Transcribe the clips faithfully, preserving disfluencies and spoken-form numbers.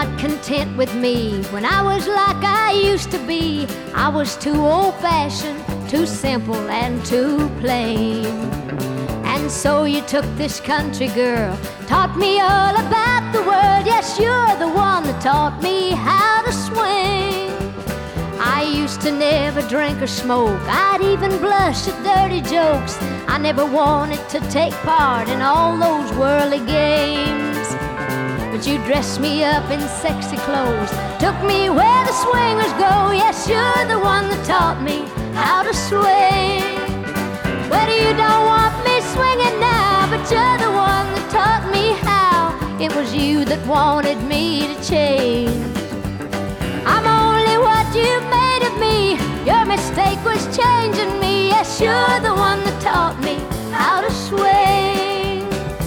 not content with me when I was like I used to be. I was too old-fashioned, too simple and too plain. And so you took this country girl, taught me all about the world. Yes, you're the one that taught me how to swing. I used to never drink or smoke, I'd even blush at dirty jokes. I never wanted to take part in all those worldly games. But you dressed me up in sexy clothes, took me where the swingers go. Yes, you're the one that taught me how to swing. Well, you don't want me swinging now, but you're the one that taught me how. It was you that wanted me to change. I'm only what you made of me. Your mistake was changing me. Yes, you're the one that taught me how to swing.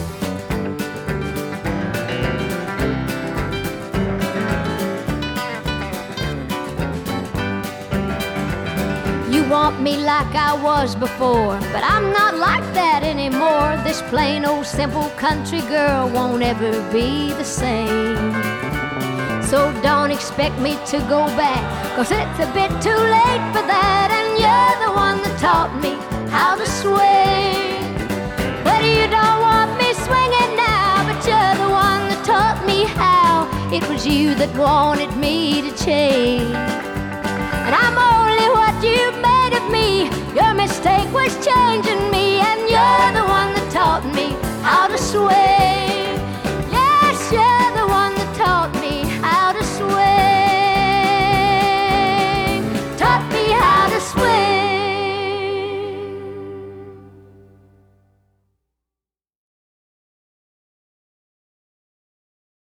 You want me like I was before, but I'm not like that anymore. This plain old simple country girl won't ever be the same. So don't expect me to go back, 'cause it's a bit too late for that. And you're the one that taught me how to swing. But you don't want me swinging now, but you're the one that taught me how. It was you that wanted me to change. And I'm only what you